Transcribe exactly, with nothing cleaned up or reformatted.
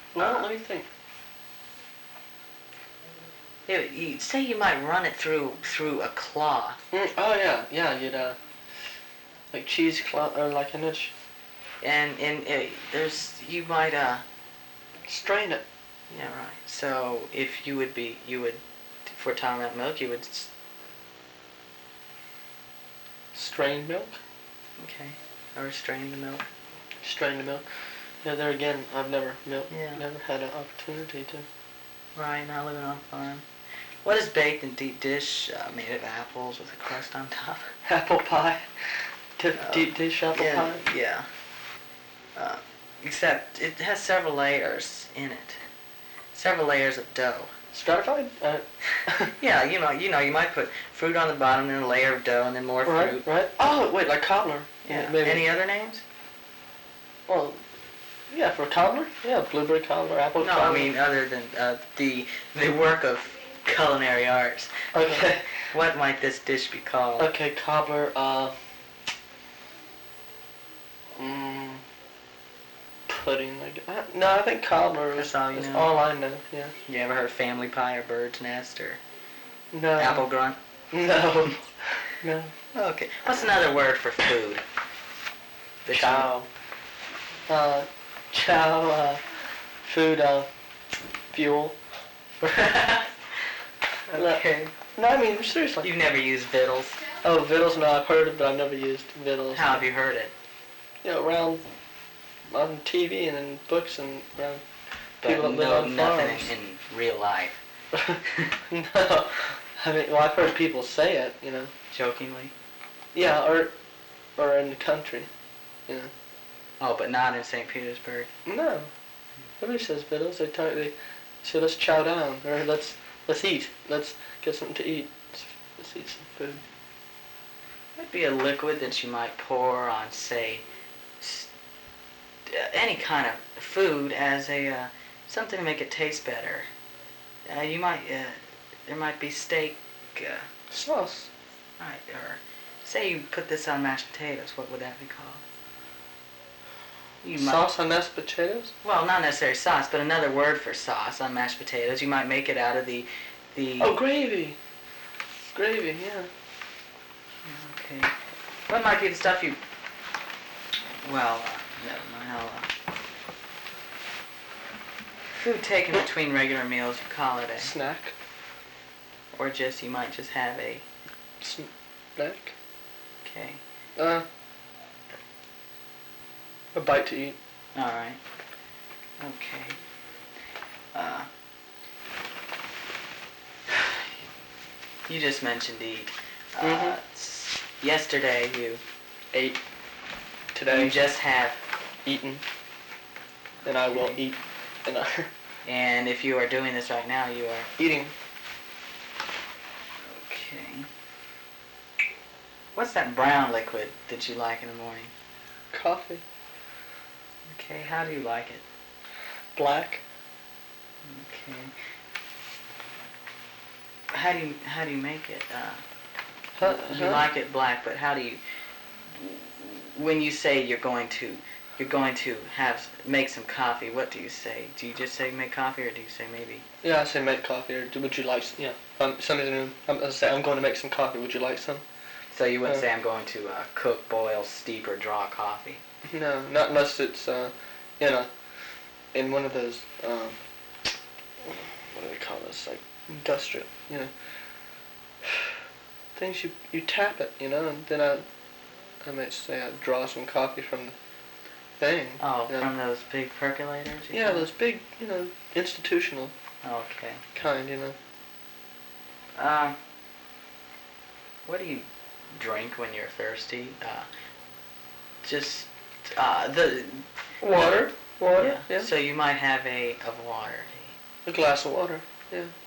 Well, uh, let me think. It, you, say you might run it through through a claw. Mm, oh yeah, yeah. You'd uh, like cheesecloth or like an itch. And and it, there's you might uh. Strain it. Yeah, right. So if you would be you would for talking about milk you would. Strain milk. Okay. Or strain the milk. Strain the milk. Yeah, there again, I've never milk. Yeah. Never had an opportunity to. Right, not living on a farm. What is baked in deep dish uh, made of apples with a crust on top? Apple pie. Deep, Uh, deep dish apple yeah, pie. Yeah. Uh, except it has several layers in it. Several layers of dough. Stratified. Uh, Yeah, you know, you know, you might put fruit on the bottom, then a layer of dough, and then more right, fruit. right. Oh, wait, like cobbler. Yeah. Maybe. Any other names? Well, yeah, for cobbler. Yeah, blueberry cobbler, apple No, cobbler. I mean other than uh, the the work of culinary arts. Okay. What might this dish be called? Okay, cobbler. Uh. Mm, pudding. I guess. Uh, no, I think cobbler. That's all you is know? all I know. Yeah. You ever heard family pie or bird's nest or No. apple grunt? No. No. Okay. What's another word for food? The Chow. Uh, chow. Uh, food. Uh, fuel. Okay. No, I mean seriously. You've never used victuals. Oh, victuals. No, I've heard it, but I've never used victuals. How have you heard it? You know, around on T V and in books and around people But that live no, on nothing farms. in, in real life. No, I mean, well, I've heard people say it. You know. Jokingly. Yeah, or or in the country. You know. Oh, but not in Saint Petersburg. No. Nobody says victuals. They talk. They say let's chow down or let's let's eat. Let's get something to eat. Let's, let's eat some food. Might be a liquid that you might pour on, say, s- uh, any kind of food as a uh, something to make it taste better. Uh, you might uh, there might be steak. Uh, Sauce. right, or say you put this on mashed potatoes. What would that be called? You might, Sauce on mashed potatoes. well, not necessarily sauce, but another word for sauce on mashed potatoes. You might make it out of the the. Oh, gravy. Gravy. Yeah. Okay. What might be the stuff you... Well, uh, never mind. I'll, uh, food taken between regular meals, you call it a... Snack. Or just, you might just have a... Snack. Okay. Uh. A bite to eat. Alright. Okay. Uh... You just mentioned eat. Uh, Mhm. s- yesterday you... Ate. Today. You just have... Eaten. And I will eat. And I. And if you are doing this right now, you are... Eating. Okay. What's that brown liquid that you like in the morning? Coffee. Okay, how do you like it? Black. Okay. How do you how do you make it? Uh, Huh, you huh? like it black, but how do you? When you say you're going to, you're going to have make some coffee. What do you say? Do you just say make coffee, or do you say maybe? Yeah, I say make coffee. Or do- would you like? s- Yeah. Um, somebody's gonna. I'm gonna say I'm going to make some coffee. Would you like some? So you wouldn't Uh, say I'm going to uh, cook, boil, steep, or draw coffee. No, not unless it's uh, you know, in one of those um, what do they call this? Like industrial, you know, things you you tap it, you know, and then I I might say I draw some coffee from the thing. Oh, you know. from those big percolators? you Yeah, said? those big, you know, institutional Okay. kind, you know. Um. What do you drink when you're thirsty? Uh, just uh, the Water, water, Yeah. yeah. So you might have a of water. A glass of water, yeah.